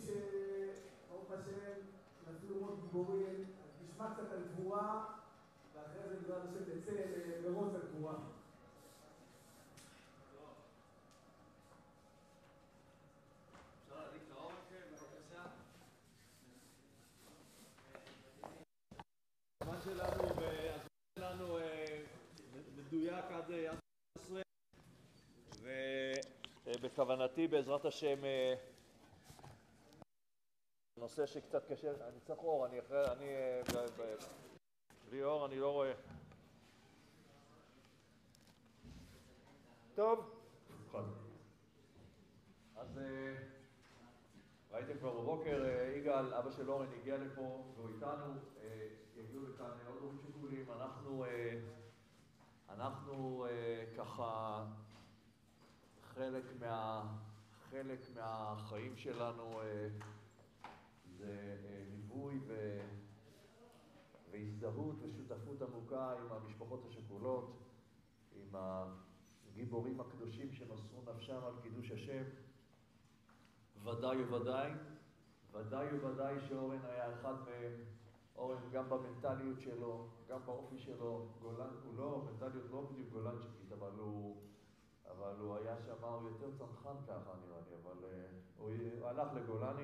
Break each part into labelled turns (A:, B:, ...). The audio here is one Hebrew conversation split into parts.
A: שברוך השם נפלו מאוד גיבורים, נשמע קצת על גבורה, ואחרי זה בעזרת השם נצא לרוץ על גבורה.
B: אפשר להדליק את האור, בבקשה? הזמן שלנו מדויק עד 11, ובכוונתי בעזרת השם נושא שקצת קשה, אני צריך אור, בלי אור אני לא רואה. טוב, אז ראיתם כבר בבוקר, יגאל, אבא של אורן, הגיע לפה והוא איתנו, יגיעו לכאן עוד הורים שכולים, אנחנו ככה חלק מהחיים שלנו זה ליווי והזדהות ושותפות עמוקה עם המשפחות השכולות, עם הגיבורים הקדושים שמסרו נפשם על קידוש השם. ודאי וודאי שאורן היה אחד מהם. אורן גם במנטליות שלו, גם באופי שלו, גולן, הוא לא, מנטליות לא בדיוק גולנצ'יקית, אבל הוא היה שם, הוא יותר צנחן ככה נראה לי, אבל הוא הלך לגולני,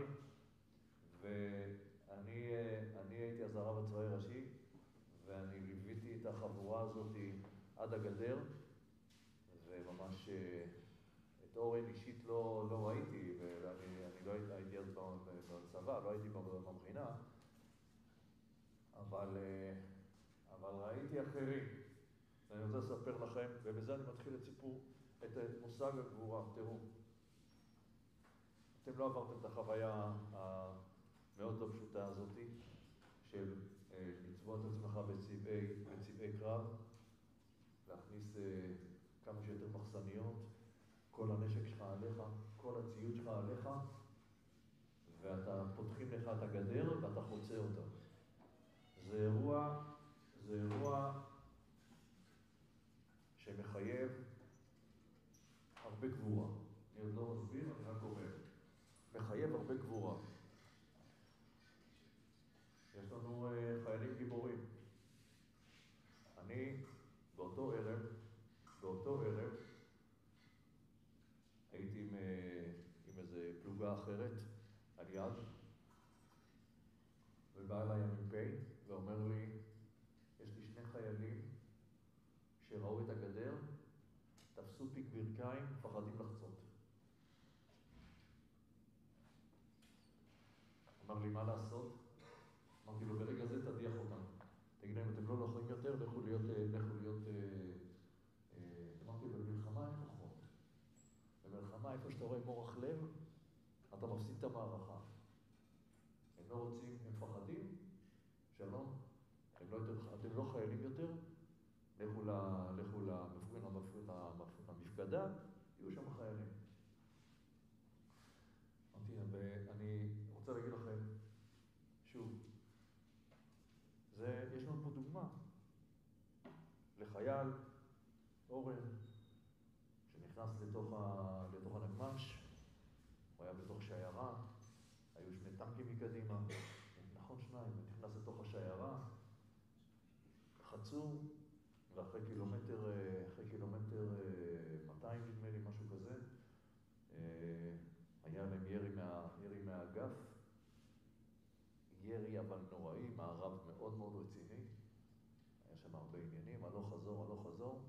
B: ואני הייתי אז הרב הצבאי ראשי, ואני ליוויתי את החבורה הזאת עד הגדר, וממש את אורן אישית לא ראיתי, ואני לא הייתי אז בצבא, לא הייתי במכינה, אבל ראיתי אחרים. אני רוצה לספר לכם, ובזה אני מתחיל את מושג הגבורה. תראו, אתם לא עברתם את החוויה המאוד לא פשוטה הזאת של לצבוע את עצמך בצבעי קרב, להכניס כמה שיותר מחסניות, כל הנשק שלך עליך, כל הציוד שלך עליך, ואתה פותחים לך את הגדר ואתה חוצה אותה. זה אירוע שמחייב הרבה גבורה. אני עוד לא מסביר, אני רק אומר. מחייב הרבה גבורה. יש לנו חיילים גיבורים. אני באותו ערב, הייתי עם איזה פלוגה אחרת על יד, ובא אליי המ"פ ואומר לי, יש לי שני חיילים שראו את הגדר, תפסו פיק ברכיים, פחדים לחצות. אמר לי, מה לעשות? אמרתי לו, ברגע זה תדיח אותם. תגיד להם, אתם לא יכולים יותר, לכו להיות... אמרתי לו, במלחמה אין כוחות. במלחמה, איפה שאתה רואה מורך לב, אתה מפסיד את המערכה. הם לא רוצים, הם פחדים, שלום, אתם לא חיילים יותר, לכו למפקדה, יהיו שם חיילים. אמרתי, ואני רוצה להגיד לכם, שוב, יש לנו פה דוגמה לחייל, אורן, שנכנס לתוך הנגמ"ש, הוא היה בתוך שיירה, היו שני טנקים מקדימה, נכון שניים, הוא נכנס לתוך השיירה, חצו, ואחרי קילומטר 200 נדמה לי, משהו כזה, היה להם ירי מהאגף, ירי אבל נוראי, מערב מאוד מאוד רציני, היה שם הרבה עניינים, הלוך חזור,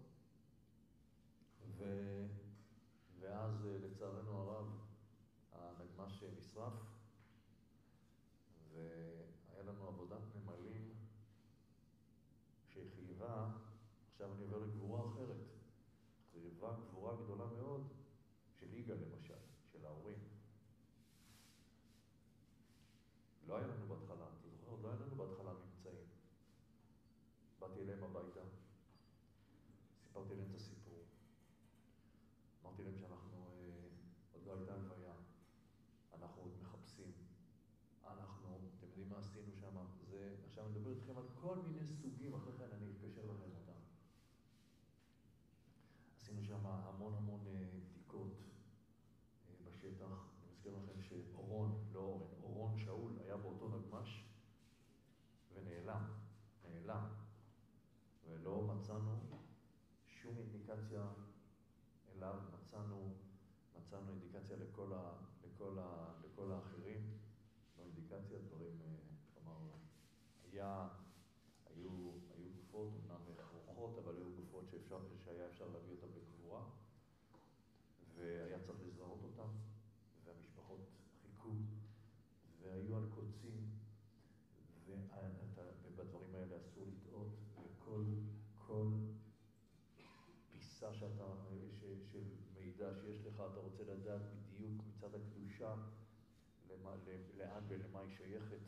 B: ואז לצערנו הרב הנגמ"ש נשרף, והיה לנו עבודת ממלאים שחייבה, עכשיו אני עובר לגבורה אחרת, חייבה גבורה גדולה מאוד של יגאל למשל, של ההורים. לא היה לנו בהתחלה, אתה זוכר? לא היה לנו בהתחלה מבצעים. באתי אליהם הביתה, סיפרתי להם את הסיפור, אמרתי להם שאנחנו, עוד לא הייתה הלוויה, אנחנו עוד מחפשים, אתם יודעים מה עשינו שם? עכשיו אני מדבר איתכם על כל מיני סוגים, אחרי כן אני אתקשר לכם אותם. עשינו שם המון בדיקות בשטח, אני מזכיר לכם שאורון, לא אורן, אינדיקציה לכל האחרים, לא אינדיקציה, דברים, כלומר, היו גופות, אמנם רוחות, אבל היו גופות שהיה אפשר להביא אותן לקבורה, והיה צריך לזהות אותן, והמשפחות חיכו, והיו על קוצים, ובדברים האלה אסור לטעות, וכל פיסה של מידע שיש לך, אתה רוצה לדעת בדיוק מצד הקדושה, לאן ולמה היא שייכת.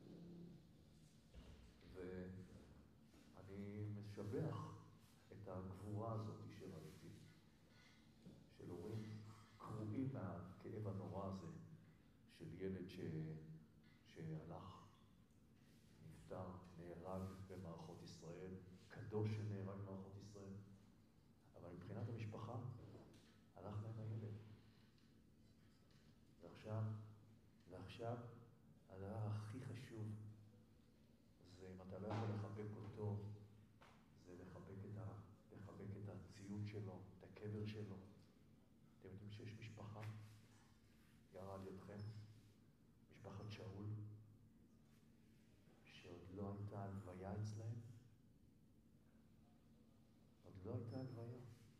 B: ואני משבח את הגבורה הזאת שראיתי, של הורים קרועים מהכאב הנורא הזה, של ילד שהלך, נפטר, נהרג במערכות ישראל, קדוש שנהרג במערכות ישראל, אבל מבחינת המשפחה, הלך להם הילד. ועכשיו, הדבר הכי חשוב, זה אם אתה לא יכול לחבק אותו, זה לחבק את הציוד שלו, את הקבר שלו. אתם יודעים שיש משפחה, גרה על ידכם, משפחת שאול, שעוד לא הייתה הלוויה אצלהם. עוד לא הייתה הלוויה.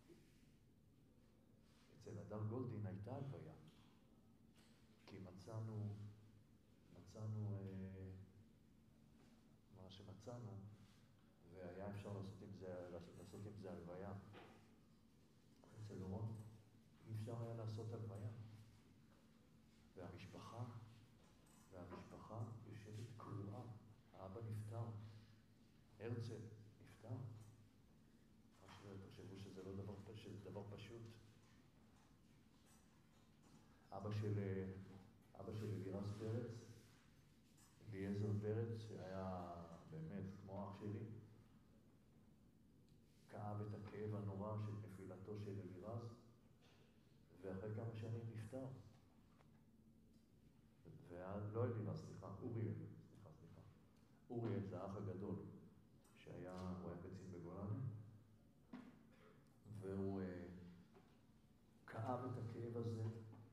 B: אצל הדר גולדין הייתה הלוויה. כי מצאנו מה שמצאנו, והיה אפשר לעשות עם זה הלוויה. אצל אורון אי אפשר היה לעשות הלוויה. והמשפחה יושבת קרועה. האבא נפטר. הרצל נפטר. תחשבו שזה לא דבר פשוט. אבא של אלירז פרץ, אליעזר פרץ, שהיה באמת כמו אח שלי, כאב את הכאב הנורא של נפילתו של אלירז, ואחרי כמה שנים נפטר. לא אלירז, אוריאל זה האח הגדול, הוא היה קצין בגולני, והוא כאב את הכאב הזה,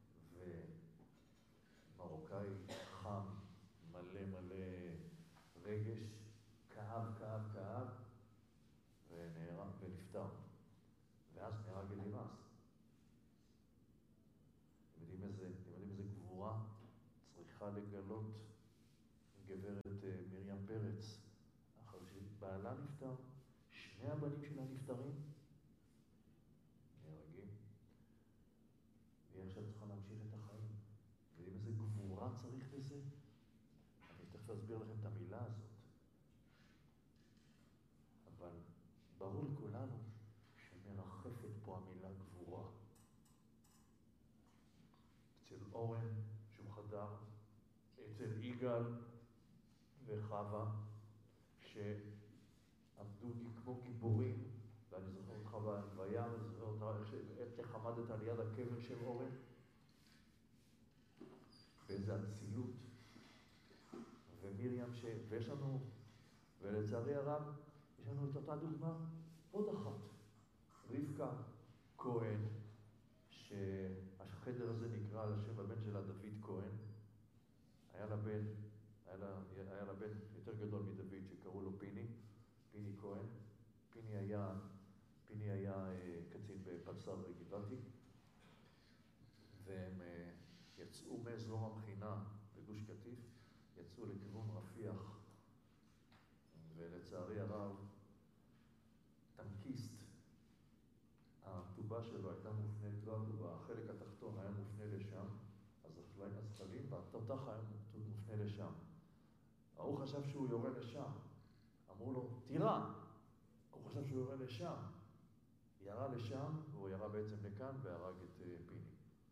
B: ומרוקאי חם, מלא רגש, כאב, ונפטר. ואז נהרג אלירז. אתם יודעים איזה גבורה צריכה לגלות גברת מרים פרץ, אחר שבעלה נפטר, שני הבנים שלה נפטרים, נהרגים, והיא עכשיו צריכה להמשיך את החיים. יודעים איזה גבורה צריך לזה? אני תכף אסביר לכם את המילה הזאת. אבל ברור לכולנו שמרחפת פה המילה גבורה. אצל אורן שהוא חדר, אצל יגאל וחווה, שעמדו כמו גיבורים, ואני זוכר אותך בהלוויה, ואני זוכר אותך איך עמדת על יד הקבר של אורן, באיזה אצילות. ומרים ויש לנו, ולצערי הרב, יש לנו את אותה דוגמה, עוד אחת. רבקה כהן, שהחדר הזה נקרא על השם הבן שלה דוד כהן. היה לה בן יותר גדול מדוד שקראו לו פיני כהן. פיני היה קצין בפלס"ר בגבעתי, והם יצאו מאזור המכינה בגוש קטיף, יצאו לכיוון רפיח, ולצערי הרב, טנקיסט, הטובה שלו הייתה מופנית, לא הטובה, החלק התחתון היה מופנה לשם, אז הזחלים והתותח היה מופנה לשם. הוא חשב שהוא יורה לשם, אמרו לו, תירה! הוא חשב שהוא יורה לשם, ירה לשם, והוא ירה בעצם לכאן והרג את פיני.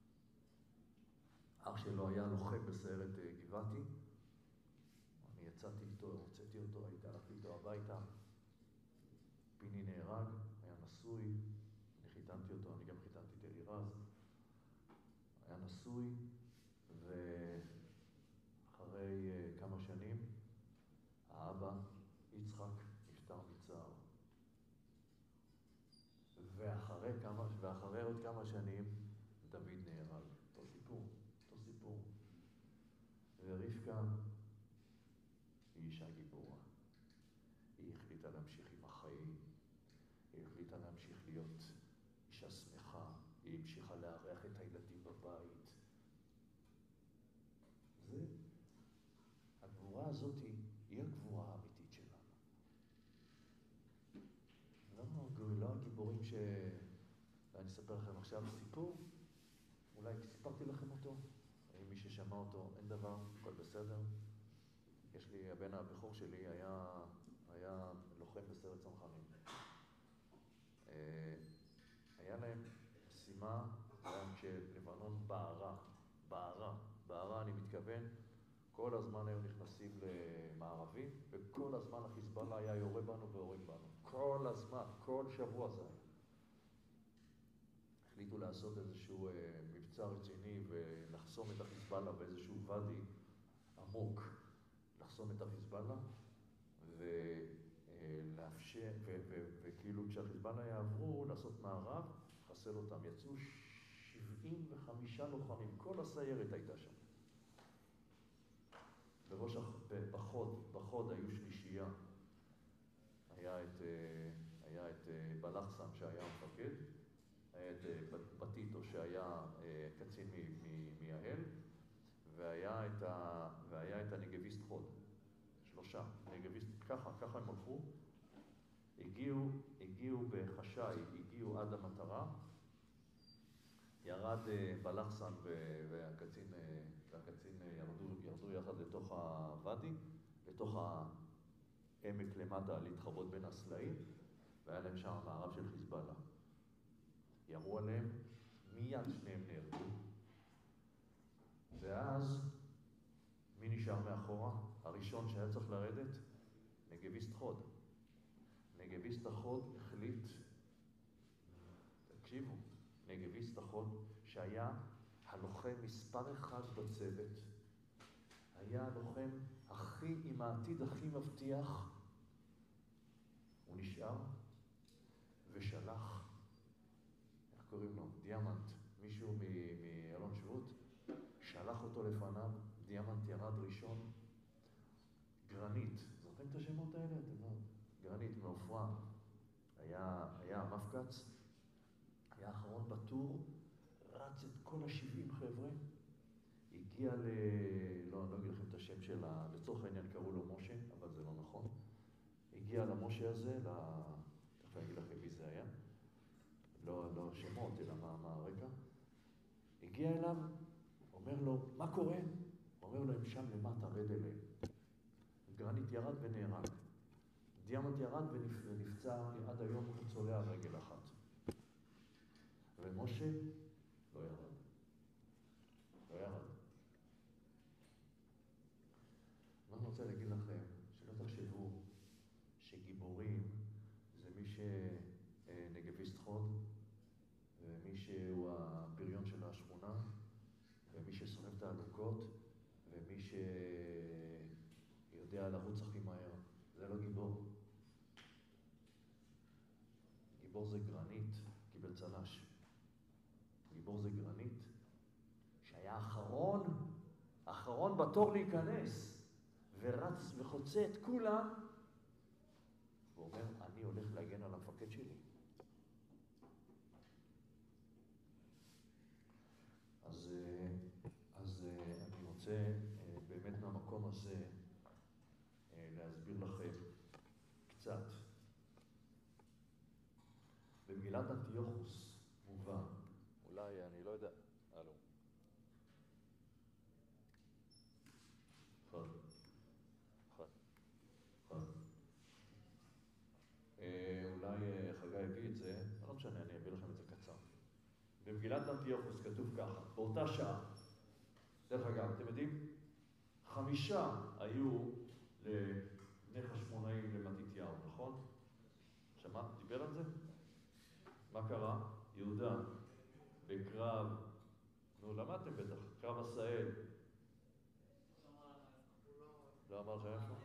B: אח שלו היה לוחם בסיירת גבעתי, אני הוצאתי אותו, הלכתי איתו הביתה, פיני נהרג, היה נשוי, אני חיתנתי אותו, אני גם חיתנתי את אלירז, היה נשוי, ואחרי כמה שנים, האבא, יצחק, נפטר מצער. ואחרי עוד כמה שנים, דוד נהרג. החליטה להמשיך עם החיים, היא החליטה להמשיך להיות אישה שמחה, היא המשיכה לארח את הילדים בבית. הגבורה הזאת היא הגבורה האמיתית שלנו. לא הגיבורים ואני אספר לכם עכשיו סיפור, אולי סיפרתי לכם אותו, מי ששמע אותו, אין דבר, הכל בסדר. יש לי, הבן הבכור שלי היה לוחם בסרט צנחנים. היה להם משימה, כשלבנון בערה אני מתכוון, כל הזמן היו נכנסים למערבים, וכל הזמן החיזבאללה היה יורה בנו והורג בנו. כל הזמן, כל שבוע זה היה. החליטו לעשות איזשהו מבצע רציני ולחסום את החיזבאללה באיזשהו ואדי עמוק, לחסום את החיזבאללה ולאפשר, וכאילו כשהחיזבאללה יעברו לעשות מערב, חסל אותם. יצאו 75 לוחמים, כל הסיירת הייתה שם. בחוד היו שלישייה. היה את בלחסן שהיה המפקד, היה את בטיטו שהיה קצין מיהל, והיה את הנגביסט חוד. 3 נגביסט, ככה הם הלכו, הגיעו בחשאי, הגיעו עד המטרה, ירד בלחסן והקצין ירדו יחד לתוך הוואדי, לתוך העמק למטה, להתחבות בין הסלעים, והיה להם שם מערב של חיזבאללה. ירו עליהם, מיד שניהם נהרגו. ואז, מי נשאר מאחורה? הראשון שהיה צריך לרדת, נגביסט חוד. נגביסט החוד החליט, תקשיבו, נגביסט החוד שהיה הלוחם מספר 1 בצוות, היה הלוחם עם העתיד הכי מבטיח, הוא נשאר ושלח, איך קוראים לו? דיאמנט, מישהו מאלון שבות, שלח אותו לפניו, דיאמנט ירד ראשון, גרנית, זוכרים את השמות האלה? גרנית מעופרה, היה המפקץ, היה האחרון בטור, רץ את כל 70 חבר'ה, הגיע לא אגיד לכם את השם שלה, לצורך העניין קראו לו משה, אבל זה לא נכון. הגיע למשה הזה, תכף אני אגיד לכם מי זה היה, לא שמות, אלא מה הרקע. הגיע אליו, אומר לו, מה קורה? אומר לו, הם שם למטה, רד אליהם. גרנית ירד ונהרג. דיאמנט ירד ונפצע, עד היום הוא צולע רגל אחת. ומשה לא ירד. אני רוצה להגיד לכם, שלא תחשבו שגיבורים זה מי שנגביסט חוד, ומי שהוא הפריון של השכונה, ומי ששונא את העלוקות, ומי שיודע לרוץ הכי מהר. זה לא גיבור. גיבור זה גרנית, קיבל צל"ש. גיבור זה גרנית, שהיה האחרון בתור להיכנס, ורץ וחוצה את כולם, ואומר, אני הולך להגן על המפקד שלי. אז אני רוצה באמת מהמקום הזה להסביר לכם קצת. במגילת אנטיוכוס מובא, אולי אני לא יודע, אולי חגי הביא את זה, לא משנה, אני אביא לכם את זה קצר. במגילת אנטיוכוס כתוב ככה, באותה שעה, דרך אגב, אתם יודעים, 5 היו לבני חשמונאי למתתיהו, נכון? שמעת? דיבר על זה? מה קרה? יהודה, בקרב, למדתם בטח, קרב עשאל. לא אמר לכם איפה?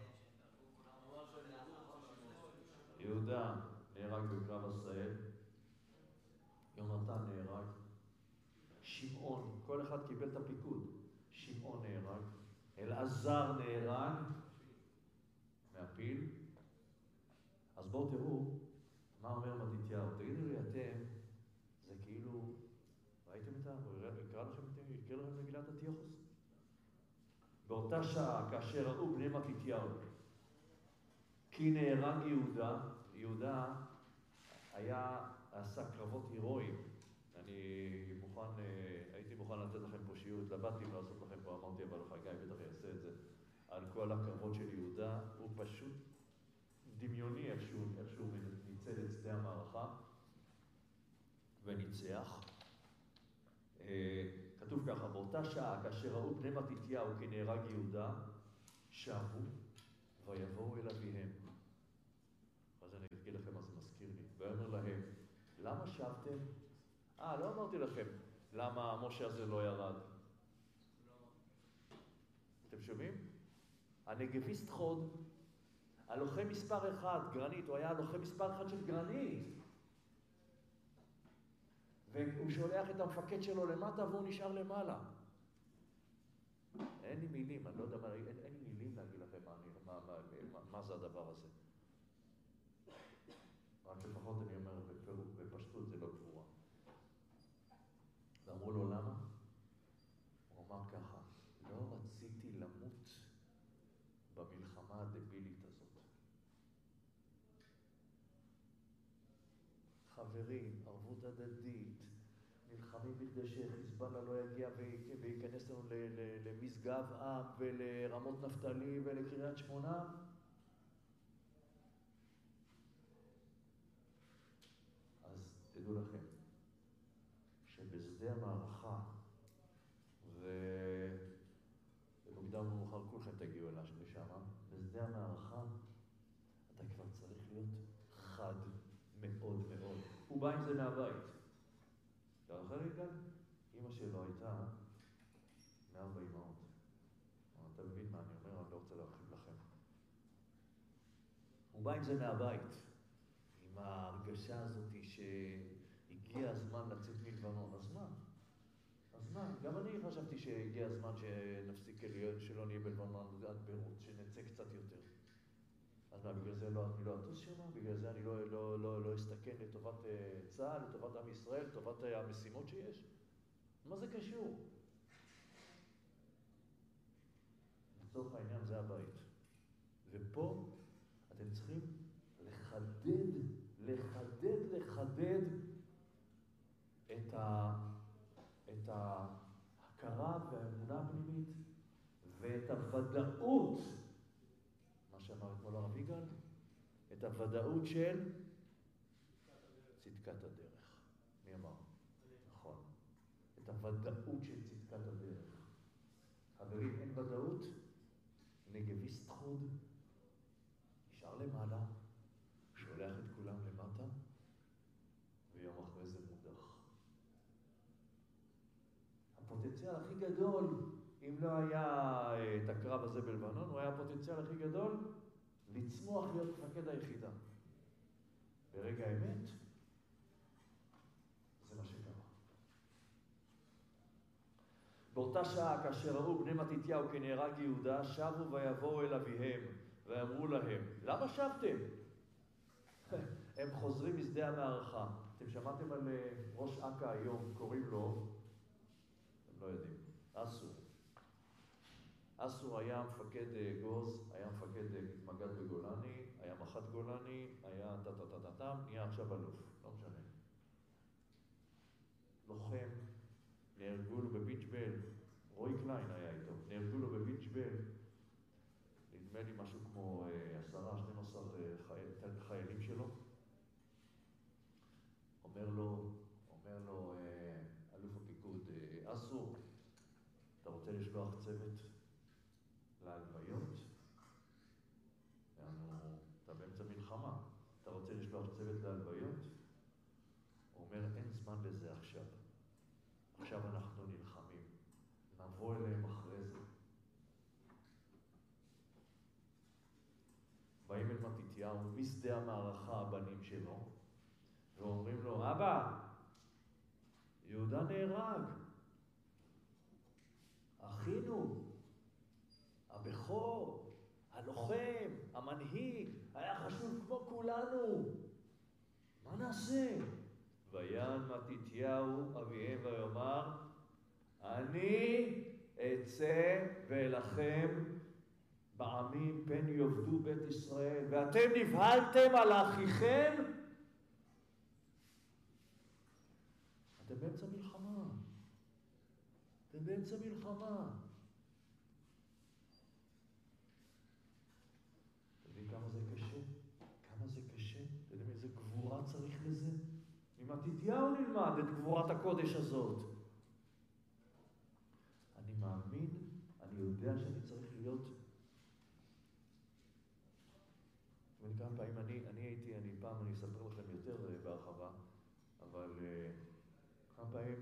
B: יהודה נהרג בקרב עשאל, יונתן נהרג, שמעון, כל אחד קיבל את הפיקוד, שמעון נהרג, אלעזר נהרג מהפיל, בואו תראו מה אומר מתתיהו. תגידו לי אתם, זה כאילו, ראיתם את זה? יקרא לכם מגילת אנטיוכוס? באותה שעה, כאשר ראו בני מתתיהו כי נהרג יהודה, יהודה עשה קרבות הירואיים. הייתי מוכן לתת לכם פה שיעור, התלבטתי לעשות לכם פה, אמרתי, אבל חגי בטח יעשה את זה, על כל הקרבות של יהודה. הוא פשוט דמיוני איכשהו ניצל את שדה המערכה וניצח. כתוב ככה, באותה שעה, כאשר ראו בני מתתיהו כי נהרג יהודה, שבו ויבואו אל אביהם. אז אני אגיד לכם מה זה מזכיר לי. ואומר להם, למה שבתם? לא אמרתי לכם למה המשה הזה לא ירד. אתם שומעים? הנגביסט חוד, הלוחם מספר 1, גרנית, הוא היה הלוחם מספר 1 של גרנית. והוא שולח את המפקד שלו למטה והוא נשאר למעלה. אין לי מילים, אני לא יודע, אין לי מילים להגיד לכם מה זה הדבר הזה. רק לפחות אני אומר בפשטות זה לא גבורה. ואמרו לו למה? הוא אמר ככה, לא רציתי למות במלחמה הדבילית הזאת. חברים, ערבות הדדית, נלחמים בכדי שחיזבאללה לא יגיע וייכנס לנו למשגב עם ולרמות נפתלי ולקריית שמונה. אז תדעו לכם שבשדה המערכה, ובמוקדם ומאוחר כולכם תגיעו אליו לשם, בשדה המערכה אתה כבר צריך להיות חד מאוד מאוד. הוא בא עם זה מהבית. אתה זוכר לי כאן? אמא שלו הייתה 140 אמהות. אתה מבין מה אני אומר? אני לא רוצה להרחיב לכם. הוא בא עם זה מהבית. עם ההרגשה הזאת שהגיע הזמן לצאת מלבנון. הזמן. גם אני חשבתי שהגיע הזמן שנפסיק שלא נהיה בלבנון עד ביירות, שנצא קצת יותר. אז מה, בגלל זה אני לא אטוס שמה? בגלל זה אני לא אסתכן לטובת צה"ל, לטובת עם ישראל, לטובת המשימות שיש? מה זה קשור? לצורך העניין זה הבית. ופה אתם צריכים לחדד את ההכרה והאמונה הפנימית ואת הוודאות, מה שאמר אתמול הרב יגאל, את הוודאות של צדקת הדרך. מי אמר? נכון. את הוודאות של צדקת הדרך. חברים, אין ודאות, נגביסט חוד, נשאר למעלה, שולח את כולם למטה, ויום אחרי זה מודח. הפוטנציאל הכי גדול, אם לא היה את הקרב הזה בלבנון, הוא היה הפוטנציאל הכי גדול לצמוח להיות מפקד היחידה. ברגע האמת, זה מה שקרה. באותה שעה, כאשר ראו בני מתתיהו כי נהרג יהודה, שבו ויבואו אל אביהם, ואמרו להם, למה שבתם? הם חוזרים משדה המערכה. אתם שמעתם על ראש אכ"א היום, קוראים לו, אתם לא יודעים, אסור היה מפקד גוז, היה מפקד מג"ד בגולני, היה מח"ט גולני, היה נהיה עכשיו אלוף, לא משנה. לוחם, נהרגו לו בביץ'-בל, רועי קליין היה איתו, נהרגו לו בביץ'-בל, נדמה לי משהו כמו 10-12 חיילים שלו. אומר לו אלוף הפיקוד, אסור, אתה רוצה לשלוח צוות להלוויות? אתה באמצע מלחמה, אתה רוצה לשלוח צוות להלוויות? הוא אומר, אין זמן לזה עכשיו. עכשיו אנחנו נלחמים. נבוא אליהם אחרי זה. באים אל מתתיהו משדה המערכה הבנים שלו, ואומרים לו, אבא, יהודה נהרג. אחינו, הבכור, הלוחם, המנהיג, היה חשוב כמו כולנו. מה נעשה? ויען מתתיהו אביהם ויאמר, אני אצא ואלחם בעמים פן יאבדו בית ישראל, ואתם נבהלתם על אחיכם? אתם באמצע מלחמה. אתם באמצע מלחמה. אתם יודעים כמה זה קשה? כמה זה קשה? אתם יודעים איזה גבורה צריך לזה? ממתתיהו נלמד את גבורת הקודש הזאת. אני מאמין, אני יודע שאני צריך להיות... כמה פעמים אני אספר לכם יותר בהרחבה, אבל כמה פעמים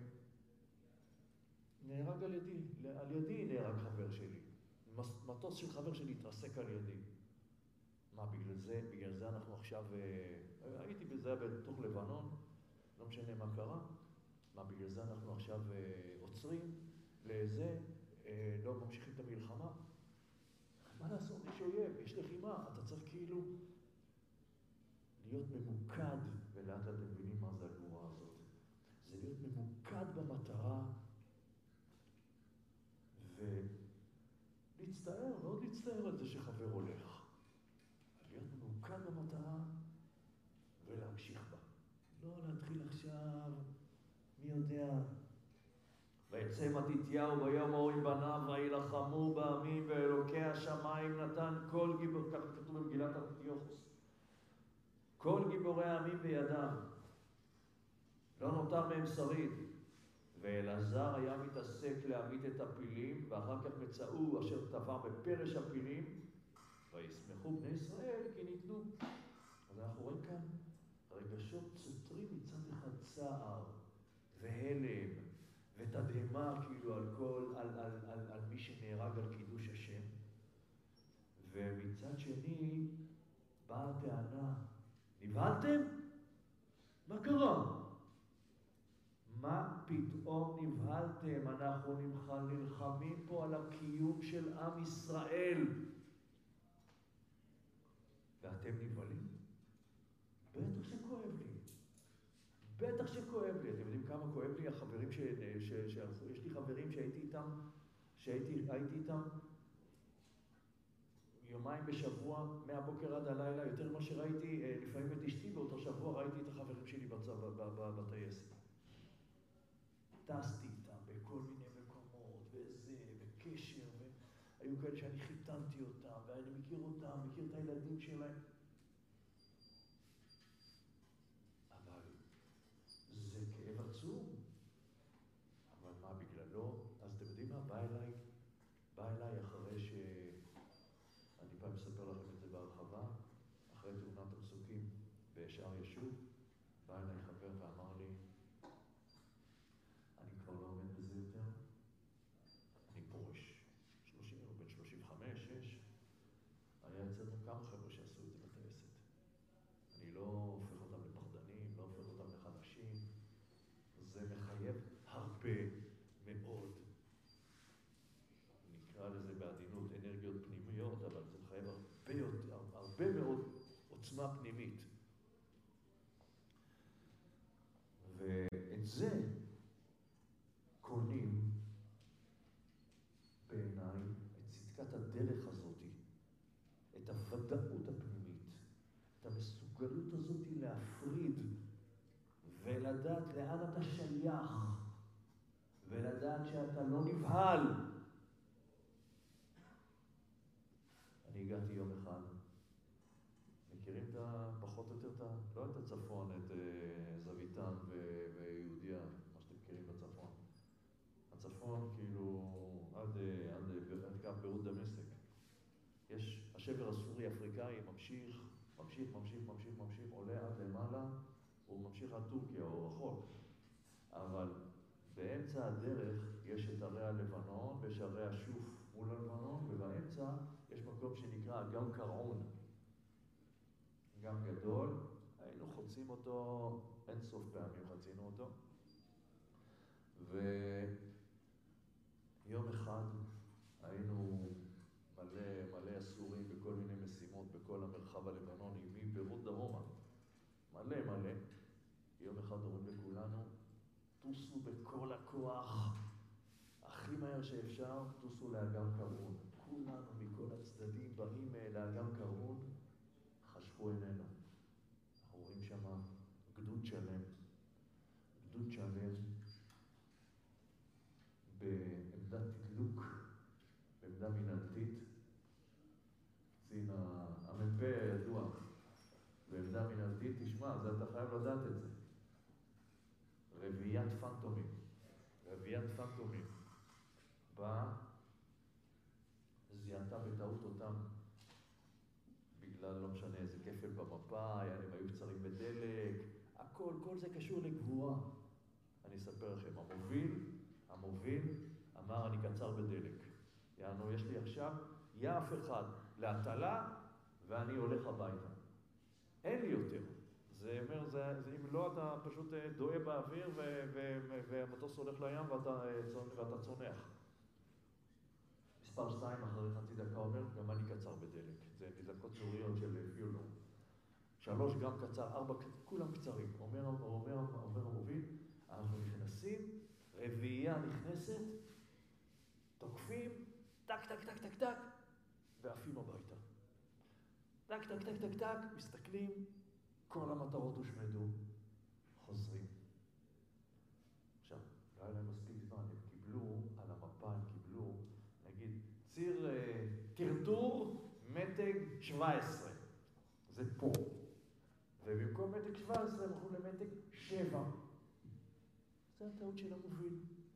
B: נהרג על ידי נהרג חבר שלי. מטוס של חבר שלי התרסק על ידי. מה, בגלל זה אנחנו עכשיו... הייתי בזה בתוך לבנון, לא משנה מה קרה. מה, בגלל זה אנחנו עכשיו עוצרים לזה, לא ממשיכים את המלחמה? מה לעשות? יש אויב, יש לחימה, אתה צריך כאילו להיות ממוקד, ולאט אתם מבינים מה זה הגבורה הזאת. זה להיות ממוקד במטרה, ולהצטער, מאוד להצטער על זה שחבר הולך. להיות ממוקד במטרה, ולהמשיך בה. לא להתחיל עכשיו, מי יודע. ויצא מתתיהו ויאמר עם בניו וילחמו בעמים, ואלוקי השמיים נתן כל גיבור, כך כתוב במגילת אנטיוכוס, כל גיבורי העמים בידם, לא נותר מהם שריד. ואלעזר היה מתעסק להעמיד את הפילים, ואחר כך מצאו אשר טבע בפרש הפילים, וישמחו בני ישראל כי ניתנו. אז אנחנו רואים כאן רגשות סותרים, מצד אחד צער והלם ותדהמה כאילו על מי שנהרג על קידוש השם, ומצד שני באה הטענה, נבהלתם? מה קרה? מה פתאום נבהלתם? אנחנו נלחמים פה על הקיום של עם ישראל, ואתם נבהלים? בטח שכואב לי. בטח שכואב לי. אתם יודעים כמה כואב לי החברים שהלכו? יש לי חברים שהייתי איתם יומיים בשבוע, מהבוקר עד הלילה, יותר ממה שראיתי לפעמים את אשתי, באותו שבוע ראיתי את החברים שלי בטייסת. טסתי איתם בכל מיני מקומות, וקשר, והיו כאלה שאני חיתנתי אותם, ואני מכיר אותם, מכיר את הילדים שלהם. אבל זה כאב עצום. אבל מה בגללו? אז אתם יודעים מה? בא אליי אחרי אני פעם מספר לכם את זה בהרחבה, אחרי תאונת המסוקים בשער ישוב, בא אליי חבר ואמר לי, אני כבר לא עומד בזה יותר, אני פורש. בין 35, 6, היה אצלנו כמה חבר'ה שעשו את זה בטייסת. אני לא הופך אותם לפחדנים, לא הופך אותם לחדשים. זה מחייב הרבה מאוד, נקרא לזה בעדינות, אנרגיות פנימיות, אבל זה מחייב הרבה מאוד עוצמה פנימית. ואת זה קונים בעיניי, את צדקת הדרך הזאת, את הוודאות הפנימית, את המסוגלות הזאת להפריד ולדעת לאן אתה שייך, ולדעת שאתה לא נבהל. אני הגעתי יום אחד, מכירים פחות או יותר לא את הצפון, את זוויתן ויהודיה, מה שאתם מכירים בצפון. הצפון כאילו עד קו ביירות דמשק. יש השבר הסורי-אפריקאי ממשיך, עולה עד למעלה, הוא ממשיך עד טורקיה או רחוק. אבל באמצע הדרך יש את ערי הלבנון ויש ערי השוף מול הלבנון, ובאמצע יש מקום שנקרא אגם קרעון. גם גדול, היינו חוצים אותו, אין סוף פעמים חצינו אותו. ויום אחד היינו מלא אסורים בכל מיני משימות בכל המרחב הלבנוני. מלא מלא. יום אחד אומרים לכולנו, טוסו בכל הכוח, הכי מהר שאפשר, טוסו לאגם קרון. כולנו מכל הצדדים באים לאגם קרון, חשכו עינינו. אנחנו רואים שם גדוד שלם בעמדת תדלוק, בעמדה מנהלתית. קצין המ"פ הידוע בעמדה מנהלתית, תשמע, זה אתה חייב לדעת את זה. רביעיית פנטומים. באה, זיהתה בטעות אותם, בגלל לא משנה איזה כפל במפה, הם היו קצרים בדלק, הכל, כל זה קשור לגבורה. אני אספר לכם, המוביל אמר אני קצר בדלק. יענו, יש לי עכשיו יעף אחד להטלה ואני הולך הביתה. אין לי יותר. זה אומר, אם לא אתה פשוט דועה באוויר והמטוס הולך לים ואתה צונח. מספר 2 אחרי חצי דקה אומר, גם אני קצר בדלק. זה נזקות צוריות של פיולום. 3 גם קצר, 4 כולם קצרים. אומר המוביל, אנחנו נכנסים, רביעייה נכנסת, תוקפים, טק, ועפים הביתה. טק, מסתכלים, כל המטרות הושמדו, חוזרים. עכשיו, לא היה להם מספיק זמן, הם קיבלו על המפה, נגיד, ציר טרטור מתג 17, זה פה. ובמקום מתג 17 הם הלכו למתג 7. זה הטעות של המוביל.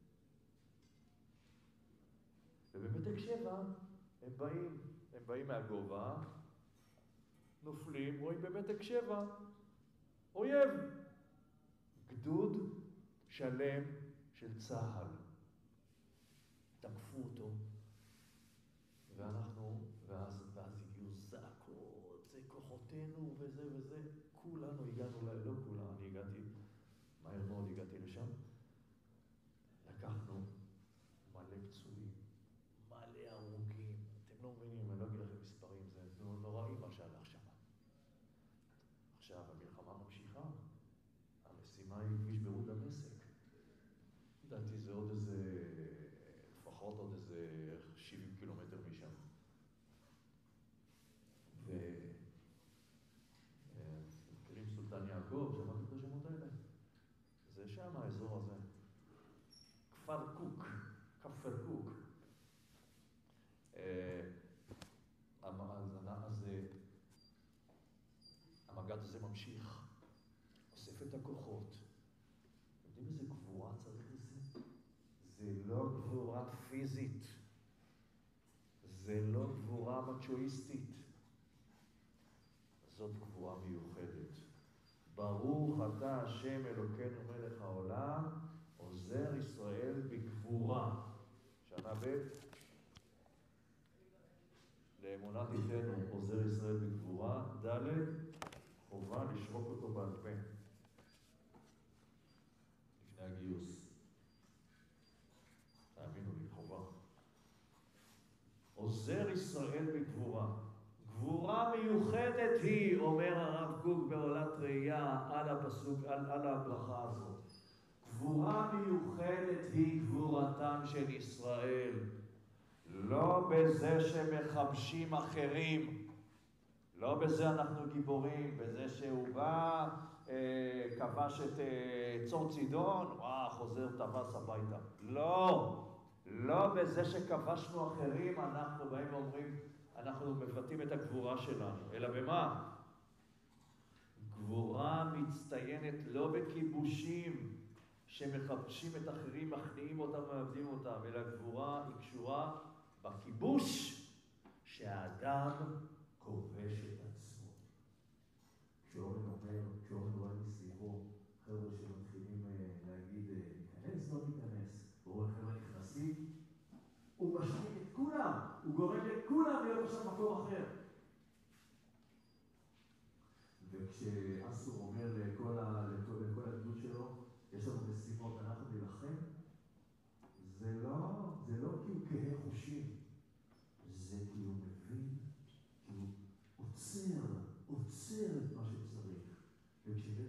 B: ובמתג 7 הם באים מהגובה, נופלים, רואים במתג 7, אויב. גדוד שלם של צהל. תקפו אותו. ואז הגיעו זעקות, זה כוחותינו וזה. כולנו הגענו, לא כולם, אני הגעתי, מהר מאוד הגעתי לשם. לקחנו מלא פצועים, מלא הרוגים. אתם לא מבינים, אני לא אגיד לכם מספרים, זה נוראי מה שהלך שם. עכשיו המלחמה ממשיכה, המשימה היא כביש בירות דמשק. לדעתי זה עוד לפחות עוד 70 קילומטר משם. ומכירים סולטן יעקב, שמעתם את השמות האלה? זה שם האזור הזה. כפר קוק. אז המג"ד הזה ממשיך, אוסף את הכוחות. יודעים איזה גבורה צריך לזה? זה לא גבורה פיזית. זה לא גבורה מצ'ואיסטית. זאת גבורה מיוחדת. ברוך אתה השם אלוקינו מלך העולם, עוזר ישראל בגבורה. שנה ב' לאמונה תיתנו עוזר ישראל בגבורה. ד' חובה לשרוק אותו בעל פה לפני הגיוס. תאמינו לי, חובה. עוזר ישראל בגבורה. גבורה מיוחדת היא, אומר הרב קוק בעולת ראייה על הפסוק, על הברכה הזאת. גבורה מיוחדת היא גבורתם של ישראל. לא בזה שמחבשים אחרים. לא בזה אנחנו גיבורים, בזה שהוא בא, כבש את צור צידון, חוזר טווס הביתה. לא בזה שכבשנו אחרים, אנחנו באים ואומרים, אנחנו מבטאים את הגבורה שלנו, אלא במה? גבורה מצטיינת לא בכיבושים שמחבשים את אחרים, מכניעים אותם ומאבדים אותם, אלא גבורה היא קשורה בכיבוש שהאדם כובש את עצמו. כשאורן רואה מסביבו, חבר'ה שמתחילים להגיד, ניכנס, לא ניכנס, ואורן חבר'ה נכנסים, הוא משחק את כולם, הוא גורם לכולם להיות עכשיו מקום אחר. וכשאסור אומר לכל הגדוד שלו, יש לנו משימות, אנחנו נלחם, זה לא כי הוא כהה חושים, זה כי הוא מבין, כי הוא עוצר את מה שצריך. וכשנראה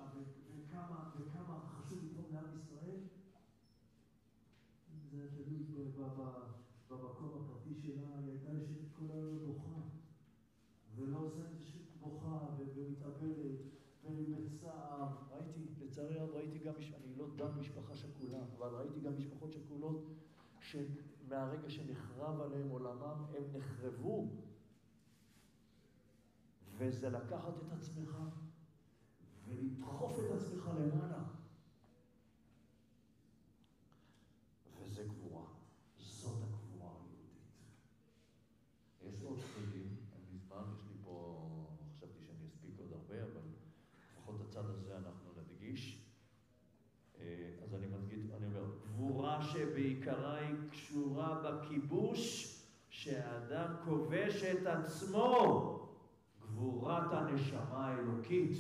C: וכמה חשוב לתרום לעם ישראל. זה תלוי במקום הפרטי שלה, היא הייתה יושבת כל היום בוכה, ולא עושה איזושהי בוכה ומתאבלת ובצער.
B: לצערי הרב ראיתי גם, אני לא דן משפחה שכולה, אבל ראיתי גם משפחות שכולות שמהרגע שנחרב עליהם עולמם, הם נחרבו. וזה לקחת את עצמך ולדחוף את עצמך למעלה. וזה גבורה. זאת הגבורה היהודית. יש עוד שכנים, אין לי זמן, יש לי פה, חשבתי שאני אספיק עוד הרבה, אבל לפחות הצד הזה אנחנו נדגיש. אז אני אומר, גבורה שבעיקרה היא קשורה בכיבוש, שהאדם כובש את עצמו. גבורת הנשמה האלוקית.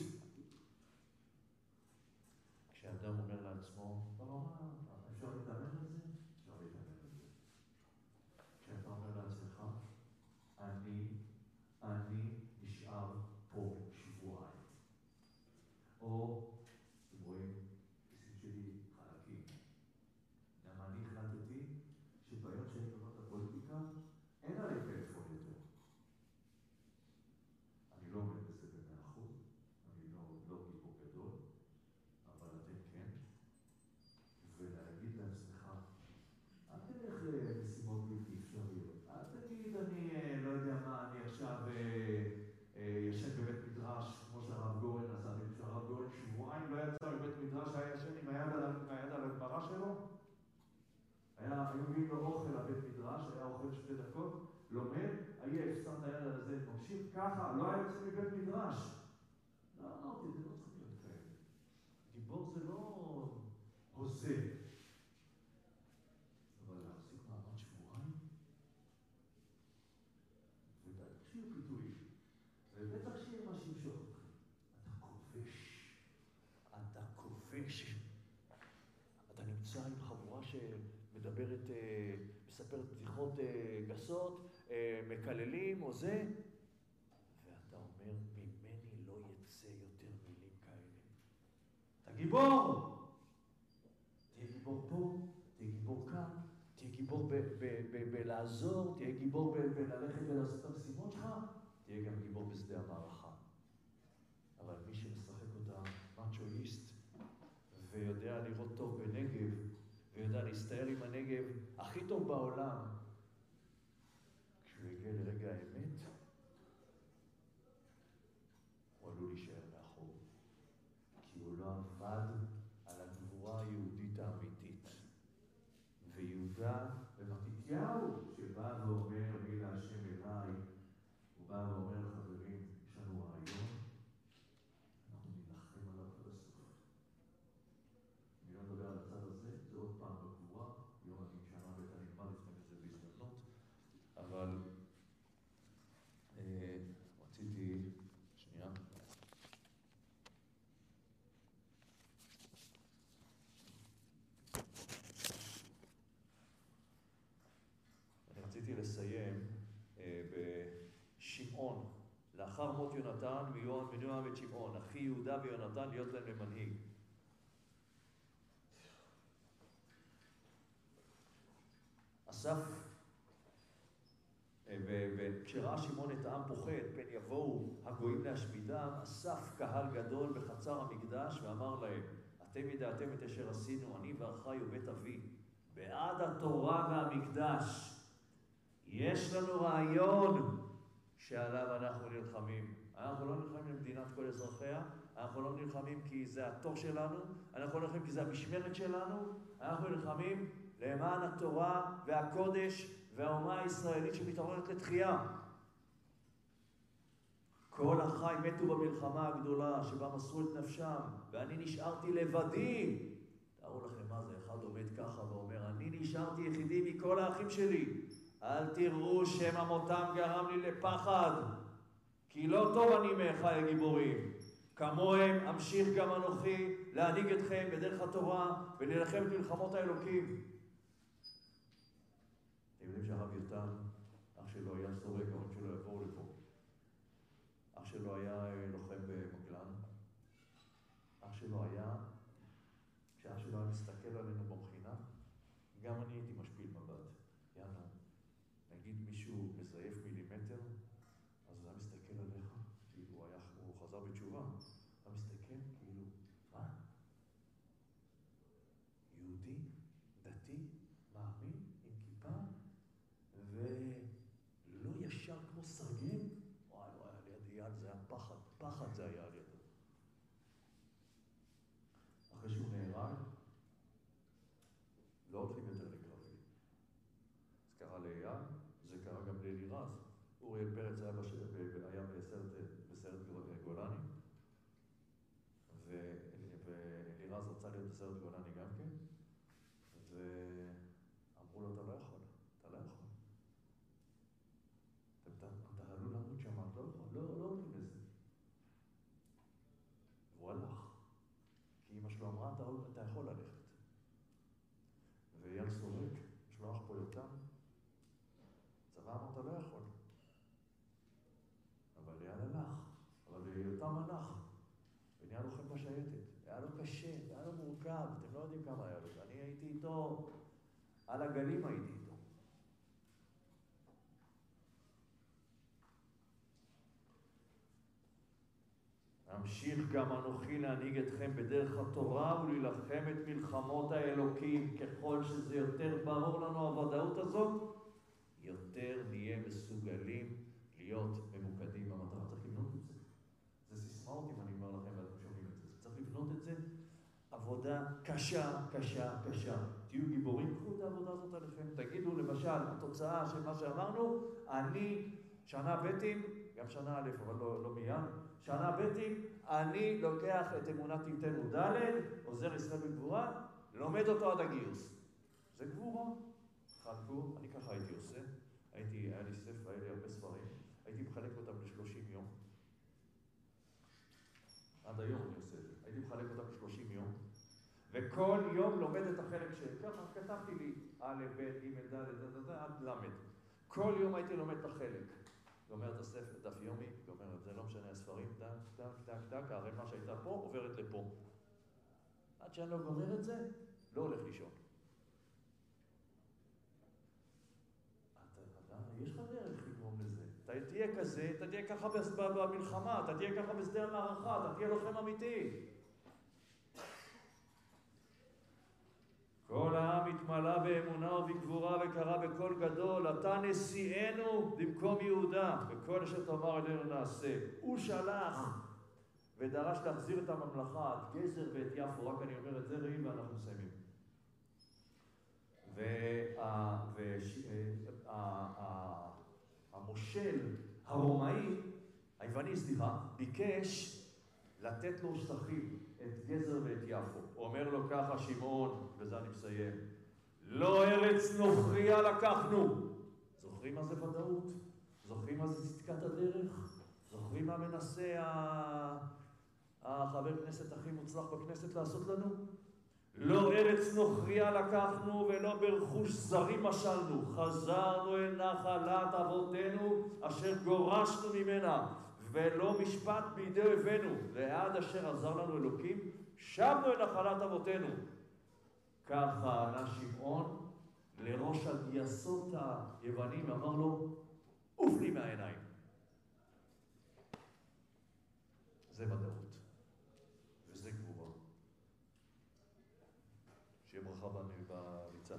B: כשאדם אומר לעצמו, אפשר להתאמן על זה? אפשר להתאמן על זה. כשאתה אומר לעצמך, אני נשאר פה שבועיים. או, אתם רואים, כיסים שלי חלקים. גם אני החלטתי שביום שאני לומד את הפוליטיקה, אין עלי טלפון יותר. אני לא עומד בזה ב100%, אני לא גיבור גדול, אבל אתם כן. ולהגיד לעצמך, אל תלך למשימות בלתי אפשריות. אל תגיד, אני לא יודע מה, אני עכשיו ישן בבית מדרש, כמו שהרב גורן עשה. כשהרב גורן שבועיים לא יצא בבית מדרש, היה ישן עם היד על הגמרא שלו. היו מביאים לו אוכל לבית מדרש, היה אוכל 2 דקות, לומד, עייף, שם את היד על הזה, ממשיך ככה, לא היה יוצא מבית מדרש. לא אמרתי, זה לא צריך להיות כאלה. גיבור זה לא הוזה. אבל להחזיק מעמד שבועיים, ובטח שיהיו פיתויים, ובטח שיהיה מה שימשוך אתכם. אתה כובש. אתה נמצא עם חבורה שמדברת, מספרת בדיחות גסות, מקללים או זה, ואתה אומר, ממני לא יצא יותר מילים כאלה. אתה גיבור! תהיה גיבור פה, תהיה גיבור כאן, תהיה גיבור בלעזור, תהיה גיבור בללכת ולעשות את המשימות שלך, תהיה גם גיבור בשדה המערכה. אבל מי שמשחק אותה מצ'ואיסט ויודע לראות טוב בנגב, ויודע להסתער עם הנגב הכי טוב בעולם, כשהוא יגיע לרגע האמת, הוא עלול להישאר מאחור. כי הוא לא עבד על הגבורה היהודית האמיתית. ויהודה ומתתיהו, שבא ואומר מי להשם אליי, הוא בא ואומר, חברים, יש לנו רעיון, אנחנו נלחם עליו עד הסוף. אני לא מדבר על הצד הזה, זה עוד פעם בגבורה, יום אני שנה ואתה נלמד לפני את זה בהזדמנות, אבל רציתי, שנייה. אני רציתי לסיים בשמעון. לאחר מות יונתן, מנוע ושמעון, אחי יהודה ויונתן להיות להם למנהיג. אסף, וכשראה שמעון את העם פוחד, פן יבואו הגויים להשמידם, אסף קהל גדול בחצר המקדש ואמר להם, אתם ידעתם את אשר עשינו, אני ואחי ובית אבי, בעד התורה והמקדש. יש לנו רעיון שעליו אנחנו נלחמים. אנחנו לא נלחמים למדינת כל אזרחיה, אנחנו לא נלחמים כי זה התור שלנו, אנחנו לא נלחמים כי זה המשמרת שלנו, אנחנו נלחמים למען התורה והקודש והאומה הישראלית שמתעוררת לתחייה. כל החי מתו במלחמה הגדולה שבה מסרו את נפשם, ואני נשארתי לבדי. תארו לכם מה זה, אחד עומד ככה ואומר, אני נשארתי יחידי מכל האחים שלי. אל תראו שמא מותם גרם לי לפחד, כי לא טוב אני מאחיי הגיבורים. כמוהם אמשיך גם אנוכי להנהיג אתכם בדרך התורה ולהילחם את מלחמות האלוקים. אתם יודעים שהרב יותם, אח שלו היה סורק, ההורים שלו יבואו לפה. אח שלו היה לוחם במגלן. אח שלו שלו היה, כשאח שלו היה מסתכל עלינו במכינה, גם אני הייתי משפיל מבט. יאנו, נגיד מישהו מזייף מילימטר, אז הוא היה מסתכל עליך, כאילו הוא חזר בתשובה. אתה מסתכל, כאילו, מה? יהודי, דתי, מאמין, עם כיפה, ולא ישר כמו סרגל? וואי, ליד יד זה היה פחד, פחד זה היה על ידו. אחרי שהוא נהרג, לא הולכים יותר לקרבי. זה קרה לאייל, זה קרה גם לאלירז. אוריאל פרץ היה בסרט גולני, ואלירז רצה להיות בסרט גולני גם כן, ואמרו לו, אתה לא יכול, אתה לא יכול. אתה עלול למות שם, אתה לא יכול, לא הולכים לזה. והוא הלך, כי אמא שלו אמרה, אתה יכול ללכת. ואייל סורק, יש לו אח פה יותם, צבא אמר, אתה לא יכול. אבל אייל הלך, אבל יותם הלך, ונהיה לוחם בשייטת. היה לו קשה, היה לו מורכב, אתם לא יודעים כמה היה לו. אני הייתי איתו, על הגלים הייתי איתו. אמשיך גם אנוכי להנהיג אתכם בדרך התורה ולהילחם את מלחמות האלוקים. ככל שזה יותר ברור לנו הוודאות הזאת, יותר נהיה מסוגלים להיות ממוקדים במטרה. צריך לבנות את זה. זה סיסמאות אם אני אומר לכם ואתם שומעים את זה. צריך לבנות את זה. עבודה קשה, קשה, קשה. תהיו גיבורים, קחו את העבודה הזאת עליכם. תגידו למשל, התוצאה של מה שאמרנו, אני שנה בטים, גם שנה א', אבל לא מיד, שנה בטים, אני לוקח את אמונת תיתנו ד', עוזר ישראל בגבורה, לומד אותו עד הגיוס. זה גבורה. חלקו, אני ככה הייתי עושה. היה לי ספר, היה לי הרבה ספרים. הייתי מחלק אותם ל-30 יום. עד היום אני עושה את זה. הייתי מחלק אותם ל-30 יום. וכל יום לומד את החלק ככה כתבתי לי א', ב', ג', ד', עד למד. כל יום הייתי לומד את החלק. גומר את הספר, דף יומי, גומר, זה לא משנה, הספרים, דק, הרמה שהייתה פה עוברת לפה. עד שאני לא גומר את זה, לא הולך לישון. יש לך דרך לגרום לזה. אתה תהיה כזה, אתה תהיה ככה במלחמה, אתה תהיה ככה בשדה המערכה, אתה תהיה לוחם אמיתי. כל העם התמלא באמונה ובגבורה וקרא בקול גדול, אתה נשיאנו במקום יהודה, וכל אשר תאמר אלינו נעשה. הוא שלח ודרש להחזיר את הממלכה, את גזר ואת יפו, רק אני אומר את זה רעים ואנחנו מסיימים. והמושל הרומאי, היווני סליחה, ביקש לתת לו שטחים, את גזר ואת יפו. הוא אומר לו ככה, שמעון, וזה אני מסיים, לא ארץ נוכריה לקחנו. זוכרים מה זה ודאות? זוכרים מה זה צדקת הדרך? זוכרים מה מנסה החבר כנסת הכי מוצלח בכנסת לעשות לנו? לא ארץ נוכריה לקחנו ולא ברכוש זרים משלנו. חזרנו אל נחלת אבותינו אשר גורשנו ממנה. ולא משפט בידי אויבינו, לעד אשר עזר לנו אלוקים, שבנו אל נחלת אבותינו. ככה ענה שמעון לראש הגייסות היוונים, אמר לו, עוף לי מהעיניים. זה ודאות, וזה גבורה. שיהיה ברכה בריצה.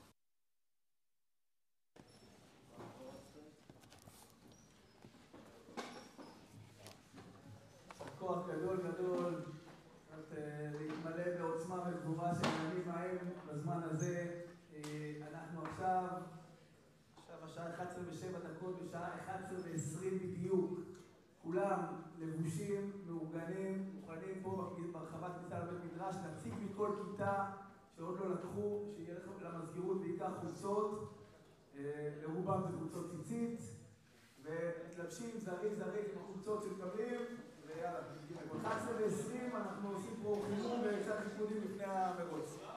A: כוח גדול גדול, להתמלא בעוצמה וגבורה של הימים ההם בזמן הזה. אנחנו עכשיו השעה 11:07, בשעה 11:20 בדיוק. כולם לבושים, מאורגנים, מוכנים פה ברחבת כניסה לבית מדרש, נציג מכל כיתה שעוד לא לקחו, שיהיה למסגרות בעיקר חולצות, לרובם זה חולצות ציצית, ומתלבשים זריז עם החולצות שמקבלים, ויאללה, 11:20 אנחנו עושים פה חימום וקצת חיפודים לפני המרוץ.